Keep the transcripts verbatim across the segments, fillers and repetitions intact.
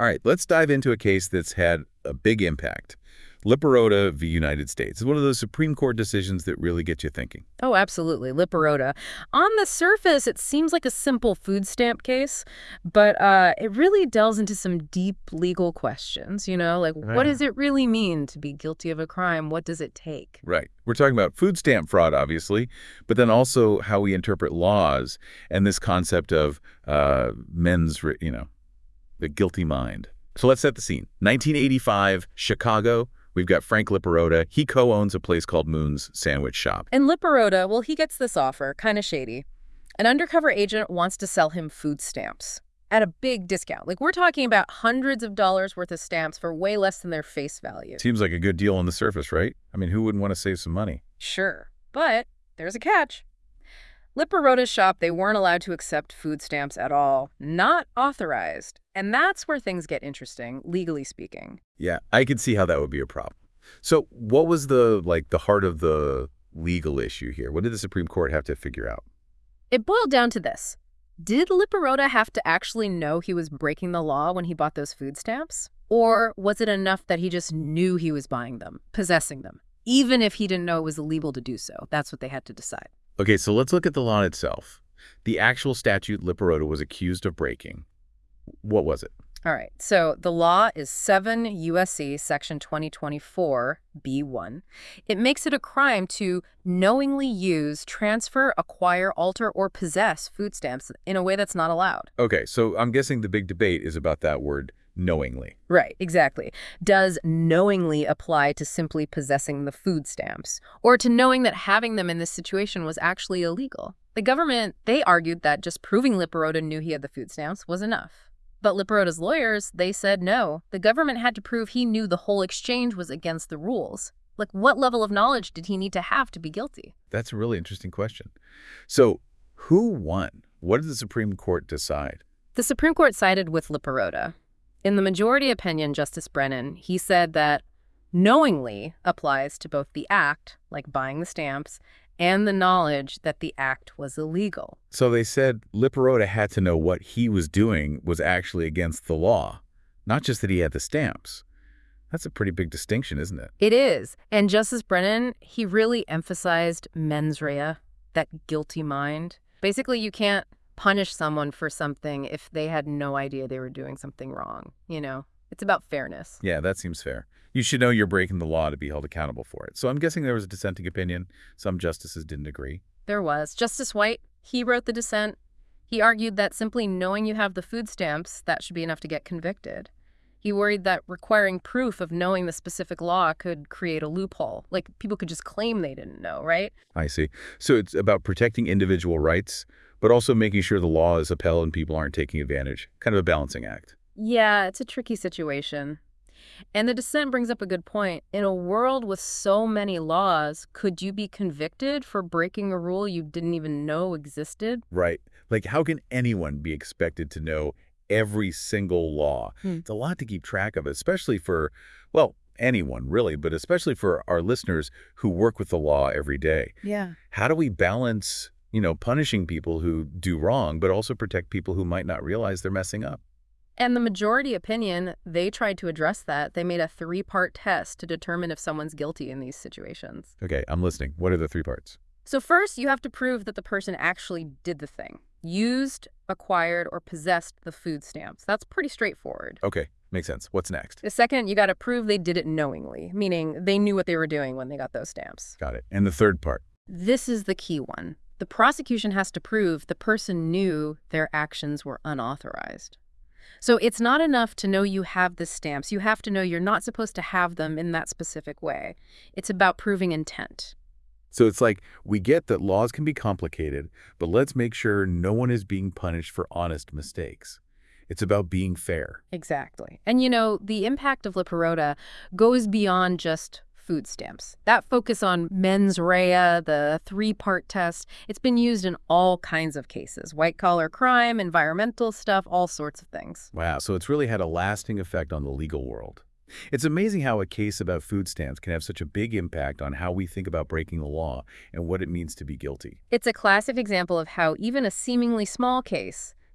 All right, let's dive into a case that's had a big impact. Liparota v. United States. It's one of those Supreme Court decisions that really get you thinking. Oh, absolutely. Liparota. On the surface, it seems like a simple food stamp case, but uh, it really delves into some deep legal questions, you know, like what does it really mean to be guilty of a crime? What does it take? Right. We're talking about food stamp fraud, obviously, but then also how we interpret laws and this concept of uh, men's, you know, the guilty mind. So let's set the scene. nineteen eighty-five, Chicago. We've got Frank Liparota. He co-owns a place called Moon's Sandwich Shop. And Liparota, well, he gets this offer, kind of shady. An undercover agent wants to sell him food stamps at a big discount. Like, we're talking about hundreds of dollars worth of stamps for way less than their face value. Seems like a good deal on the surface, right? I mean, who wouldn't want to save some money? Sure, but there's a catch. Liparota's shop, they weren't allowed to accept food stamps at all. Not authorized. And that's where things get interesting, legally speaking. Yeah, I could see how that would be a problem. So what was the, like, the heart of the legal issue here? What did the Supreme Court have to figure out? It boiled down to this. Did Liparota have to actually know he was breaking the law when he bought those food stamps? Or was it enough that he just knew he was buying them, possessing them, even if he didn't know it was illegal to do so? That's what they had to decide. Okay, so let's look at the law itself. The actual statute Liparota was accused of breaking. What was it? All right, so the law is seven U S C section twenty twenty-four B one. It makes it a crime to knowingly use, transfer, acquire, alter, or possess food stamps in a way that's not allowed. Okay, so I'm guessing the big debate is about that word, knowingly. Right, exactly. Does knowingly apply to simply possessing the food stamps, or to knowing that having them in this situation was actually illegal? The government, they argued that just proving Liparota knew he had the food stamps was enough. But Liparota's lawyers, they said no. The government had to prove he knew the whole exchange was against the rules. Like, what level of knowledge did he need to have to be guilty? That's a really interesting question. So, who won? What did the Supreme Court decide? The Supreme Court sided with Liparota. In the majority opinion, Justice Brennan, he said that knowingly applies to both the act, like buying the stamps, and the knowledge that the act was illegal. So they said Liparota had to know what he was doing was actually against the law, not just that he had the stamps. That's a pretty big distinction, isn't it? It is. And Justice Brennan, he really emphasized mens rea, that guilty mind. Basically, you can't punish someone for something if they had no idea they were doing something wrong, you know? It's about fairness. Yeah, that seems fair. You should know you're breaking the law to be held accountable for it. So I'm guessing there was a dissenting opinion. Some justices didn't agree. There was. Justice White, he wrote the dissent. He argued that simply knowing you have the food stamps, that should be enough to get convicted. He worried that requiring proof of knowing the specific law could create a loophole. Like, people could just claim they didn't know, right? I see. So it's about protecting individual rights, but also making sure the law is upheld and people aren't taking advantage. Kind of a balancing act. Yeah, it's a tricky situation. And the dissent brings up a good point. In a world with so many laws, could you be convicted for breaking a rule you didn't even know existed? Right. Like, how can anyone be expected to know every single law? Hmm. It's a lot to keep track of, especially for, well, anyone really, but especially for our listeners who work with the law every day. Yeah. How do we balance, you know, punishing people who do wrong, but also protect people who might not realize they're messing up? And the majority opinion, they tried to address that. They made a three-part test to determine if someone's guilty in these situations. Okay, I'm listening. What are the three parts? So first, you have to prove that the person actually did the thing. Used, acquired, or possessed the food stamps. That's pretty straightforward. Okay, makes sense. What's next? The second, you got to prove they did it knowingly, meaning they knew what they were doing when they got those stamps. Got it. And the third part? This is the key one. The prosecution has to prove the person knew their actions were unauthorized. So it's not enough to know you have the stamps. You have to know you're not supposed to have them in that specific way. It's about proving intent. So it's like, we get that laws can be complicated, but let's make sure no one is being punished for honest mistakes. It's about being fair. Exactly. And you know, the impact of Liparota goes beyond just food stamps. That focus on mens rea, the three-part test, it's been used in all kinds of cases. White-collar crime, environmental stuff, all sorts of things. Wow, so it's really had a lasting effect on the legal world. It's amazing how a case about food stamps can have such a big impact on how we think about breaking the law and what it means to be guilty. It's a classic example of how even a seemingly small case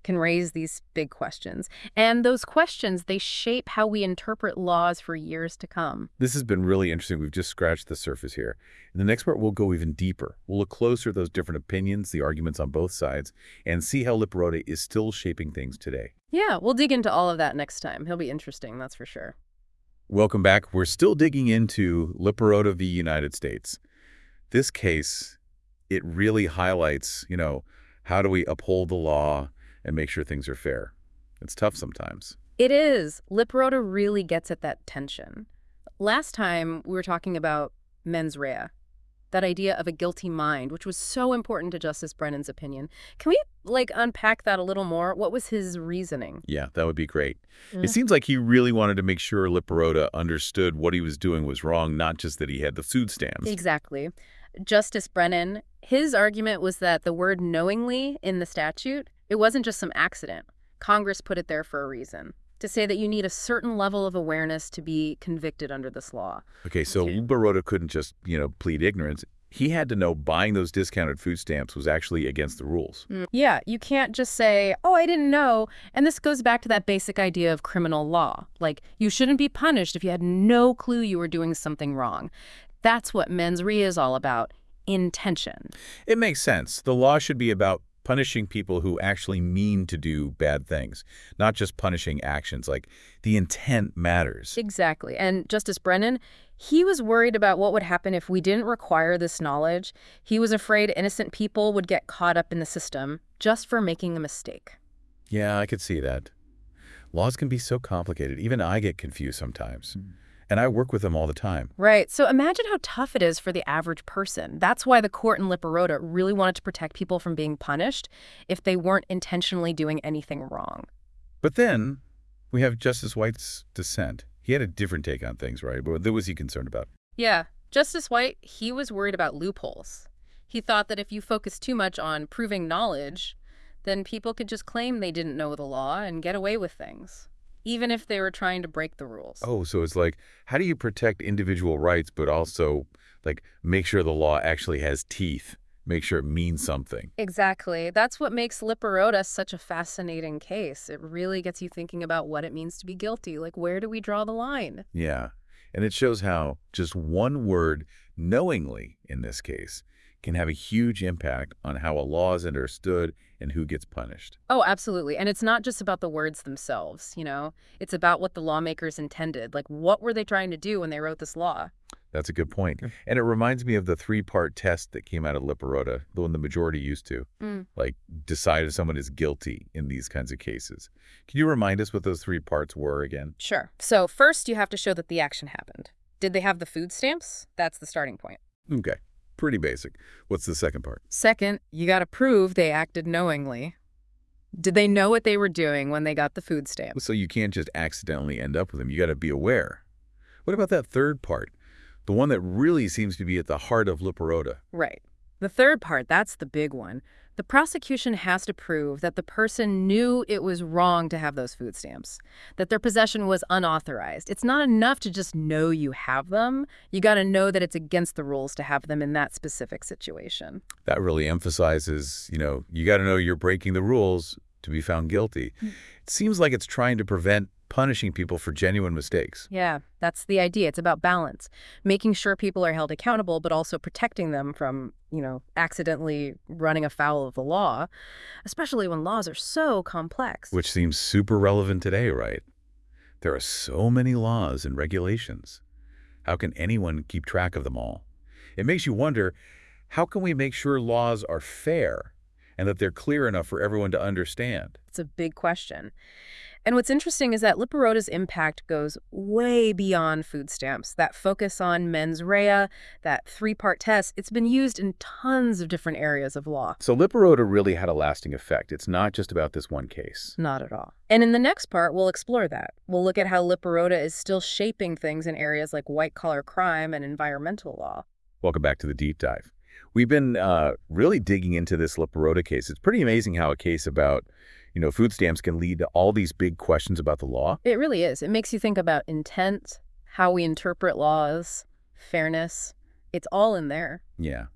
can raise these big questions. And those questions, they shape how we interpret laws for years to come. This has been really interesting. We've just scratched the surface here. In the next part, we'll go even deeper. We'll look closer at those different opinions, the arguments on both sides, and see how Liparota is still shaping things today. Yeah, we'll dig into all of that next time. He'll be interesting, that's for sure. Welcome back. We're still digging into Liparota v. United States. This case, it really highlights, you know, how do we uphold the law and make sure things are fair? It's tough sometimes. It is. Liparota really gets at that tension. Last time, we were talking about mens rea, that idea of a guilty mind, which was so important to Justice Brennan's opinion. Can we, like, unpack that a little more? What was his reasoning? Yeah, that would be great. Mm. It seems like he really wanted to make sure Liparota understood what he was doing was wrong, not just that he had the food stamps. Exactly. Justice Brennan, his argument was that the word knowingly in the statute, it wasn't just some accident. Congress put it there for a reason, to say that you need a certain level of awareness to be convicted under this law. Okay, so Liparota couldn't just, you know, plead ignorance. He had to know buying those discounted food stamps was actually against the rules. Mm. Yeah, you can't just say, oh, I didn't know. And this goes back to that basic idea of criminal law. Like, you shouldn't be punished if you had no clue you were doing something wrong. That's what mens rea is all about, intention. It makes sense. The law should be about punishing people who actually mean to do bad things, not just punishing actions. Like, the intent matters. Exactly. And Justice Brennan, he was worried about what would happen if we didn't require this knowledge. He was afraid innocent people would get caught up in the system just for making a mistake. Yeah, I could see that. Laws can be so complicated. Even I get confused sometimes. Mm. And I work with them all the time. Right. So imagine how tough it is for the average person. That's why the court in Liparota really wanted to protect people from being punished if they weren't intentionally doing anything wrong. But then we have Justice White's dissent. He had a different take on things, right? What was he concerned about? Yeah. Justice White, he was worried about loopholes. He thought that if you focus too much on proving knowledge, then people could just claim they didn't know the law and get away with things, even if they were trying to break the rules. Oh, so it's like, how do you protect individual rights, but also, like, make sure the law actually has teeth, make sure it means something? Exactly. That's what makes Liparota such a fascinating case. It really gets you thinking about what it means to be guilty. Like, where do we draw the line? Yeah. And it shows how just one word, knowingly, in this case, can have a huge impact on how a law is understood and who gets punished. Oh, absolutely. And it's not just about the words themselves, you know? It's about what the lawmakers intended. Like, what were they trying to do when they wrote this law? That's a good point. And it reminds me of the three-part test that came out of Liparota, the one the majority used to, Mm. like, decide if someone is guilty in these kinds of cases. Can you remind us what those three parts were again? Sure. So first, you have to show that the action happened. Did they have the food stamps? That's the starting point. Okay. Pretty basic. What's the second part? Second, you got to prove they acted knowingly. Did they know what they were doing when they got the food stamps? So you can't just accidentally end up with them. You got to be aware. What about that third part? The one that really seems to be at the heart of Liparota. Right. The third part, that's the big one. The prosecution has to prove that the person knew it was wrong to have those food stamps, that their possession was unauthorized. It's not enough to just know you have them. You got to know that it's against the rules to have them in that specific situation. That really emphasizes, you know, you got to know you're breaking the rules to be found guilty. Mm. It seems like it's trying to prevent punishing people for genuine mistakes. Yeah, that's the idea. It's about balance, making sure people are held accountable, but also protecting them from, you know, accidentally running afoul of the law, especially when laws are so complex. Which seems super relevant today, right? There are so many laws and regulations. How can anyone keep track of them all? It makes you wonder, how can we make sure laws are fair and that they're clear enough for everyone to understand? It's a big question. And what's interesting is that Liparota's impact goes way beyond food stamps. That focus on mens rea, that three-part test, it's been used in tons of different areas of law. So Liparota really had a lasting effect. It's not just about this one case. Not at all. And in the next part, we'll explore that. We'll look at how Liparota is still shaping things in areas like white-collar crime and environmental law. Welcome back to the Deep Dive. We've been uh, really digging into this Liparota case. It's pretty amazing how a case about you know, food stamps can lead to all these big questions about the law. It really is. It makes you think about intent, how we interpret laws, fairness. It's all in there. Yeah.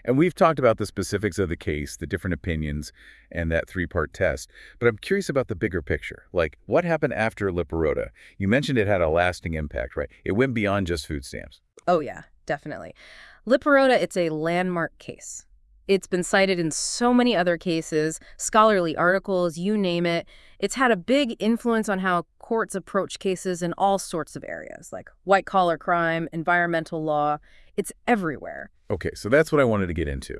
And we've talked about the specifics of the case, the different opinions, and that three-part test. But I'm curious about the bigger picture. Like, what happened after Liparota? You mentioned it had a lasting impact, right? It went beyond just food stamps. Oh, yeah, definitely. Liparota, it's a landmark case. It's been cited in so many other cases, scholarly articles, you name it. It's had a big influence on how courts approach cases in all sorts of areas, like white-collar crime, environmental law. It's everywhere. Okay, so that's what I wanted to get into.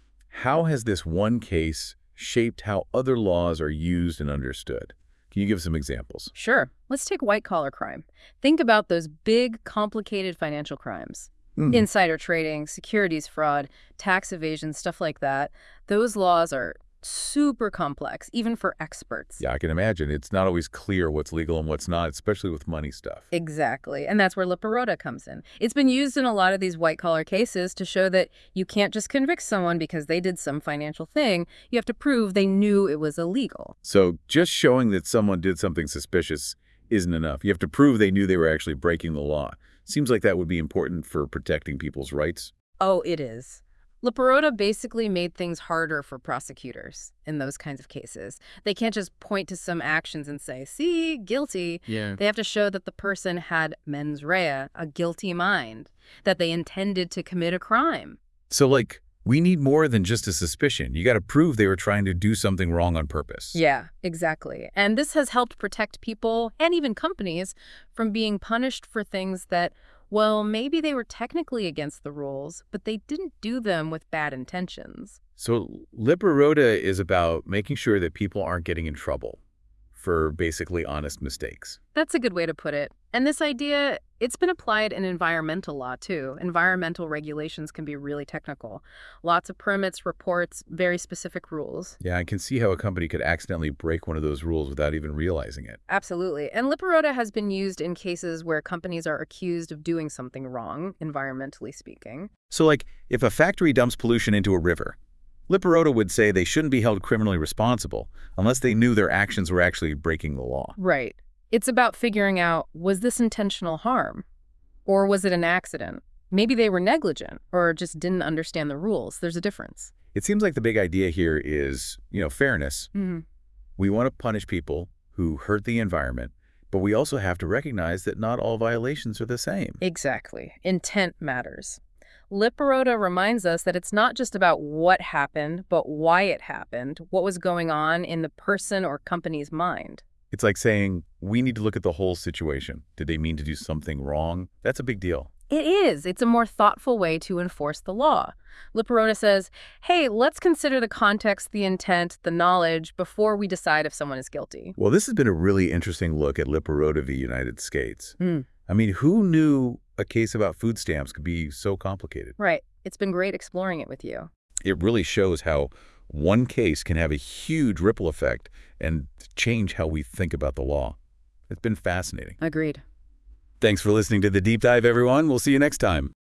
How has this one case shaped how other laws are used and understood? Can you give some examples? Sure. Let's take white-collar crime. Think about those big, complicated financial crimes. Mm. Insider trading, securities fraud, tax evasion, stuff like that. Those laws are super complex, even for experts. Yeah, I can imagine. It's not always clear what's legal and what's not, especially with money stuff. Exactly. And that's where Liparota comes in. It's been used in a lot of these white-collar cases to show that you can't just convict someone because they did some financial thing. You have to prove they knew it was illegal. So just showing that someone did something suspicious isn't enough. You have to prove they knew they were actually breaking the law. Seems like that would be important for protecting people's rights. Oh, it is. Liparota basically made things harder for prosecutors in those kinds of cases. They can't just point to some actions and say, see, guilty. Yeah. They have to show that the person had mens rea, a guilty mind, that they intended to commit a crime. So, like, we need more than just a suspicion. You got to prove they were trying to do something wrong on purpose. Yeah, exactly. And this has helped protect people and even companies from being punished for things that, well, maybe they were technically against the rules, but they didn't do them with bad intentions. So Liparota is about making sure that people aren't getting in trouble for basically honest mistakes. That's a good way to put it. And this idea, it's been applied in environmental law, too. Environmental regulations can be really technical. Lots of permits, reports, very specific rules. Yeah, I can see how a company could accidentally break one of those rules without even realizing it. Absolutely. And Liparota has been used in cases where companies are accused of doing something wrong, environmentally speaking. So, like, if a factory dumps pollution into a river, Liparota would say they shouldn't be held criminally responsible unless they knew their actions were actually breaking the law. Right. It's about figuring out, was this intentional harm? Or was it an accident? Maybe they were negligent or just didn't understand the rules. There's a difference. It seems like the big idea here is, you know, fairness. Mm-hmm. We want to punish people who hurt the environment, but we also have to recognize that not all violations are the same. Exactly. Intent matters. Liparota reminds us that it's not just about what happened, but why it happened, what was going on in the person or company's mind. It's like saying, we need to look at the whole situation. Did they mean to do something wrong? That's a big deal. It is. It's a more thoughtful way to enforce the law. Liparota says, hey, let's consider the context, the intent, the knowledge before we decide if someone is guilty. Well, this has been a really interesting look at Liparota v. United States. Mm. I mean, who knew a case about food stamps could be so complicated? Right. It's been great exploring it with you. It really shows how one case can have a huge ripple effect and change how we think about the law. It's been fascinating. Agreed. Thanks for listening to The Deep Dive, everyone. We'll see you next time.